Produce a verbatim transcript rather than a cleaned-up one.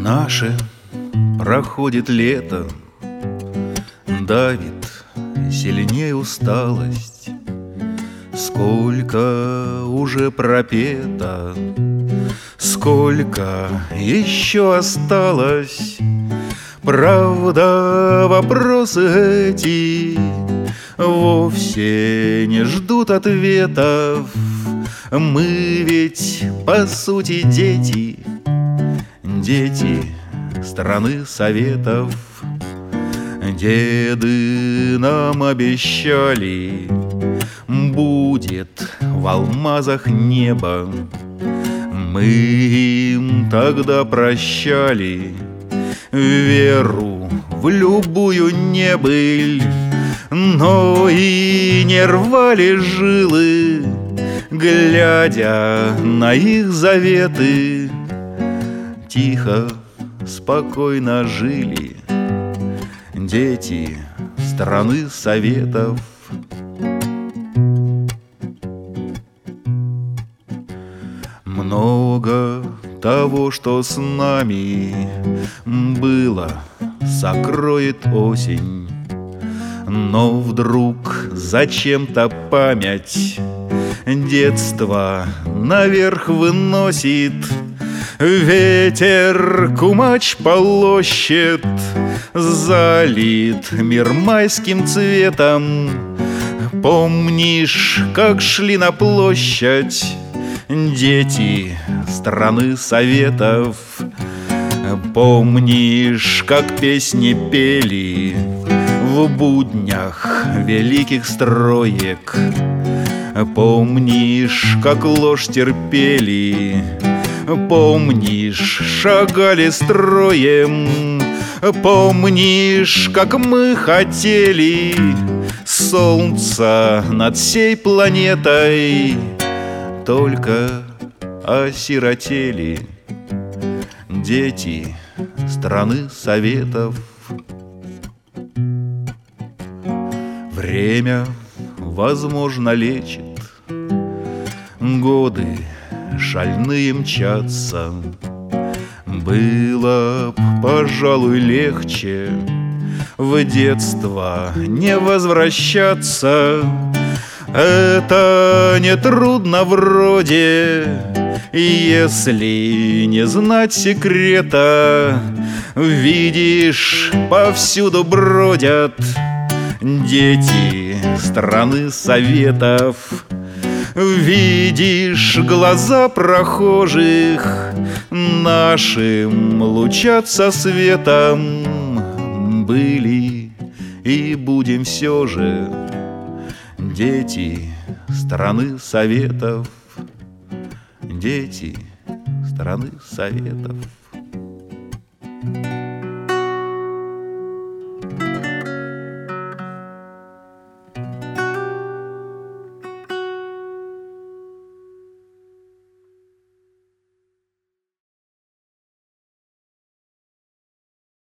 Наше проходит лето, давит сильнее усталость. Сколько уже пропето, сколько еще осталось. Правда, вопросы эти вовсе не ждут ответов. Мы ведь по сути дети, дети страны Советов. Деды нам обещали, будет в алмазах небо. Мы им тогда прощали веру в любую небыль, но и не рвали жилы, глядя на их заветы. Тихо, спокойно жили дети страны Советов. Много того, что с нами было, сокроет осень. Но вдруг зачем-то память детства наверх выносит. Ветер кумач полощет, залит мир майским цветом. Помнишь, как шли на площадь дети страны Советов? Помнишь, как песни пели в буднях великих строек? Помнишь, как ложь терпели? Помнишь, шагали строем? Помнишь, как мы хотели солнца над всей планетой? Только осиротели дети страны Советов. Время, возможно, лечит, годы шальные мчатся. Было б, пожалуй, легче в детство не возвращаться. Это нетрудно вроде, если не знать секрета. Видишь, повсюду бродят дети страны Советов. Видишь, глаза прохожих нашим лучатся светом. Были и будем все же дети страны Советов. Дети страны Советов.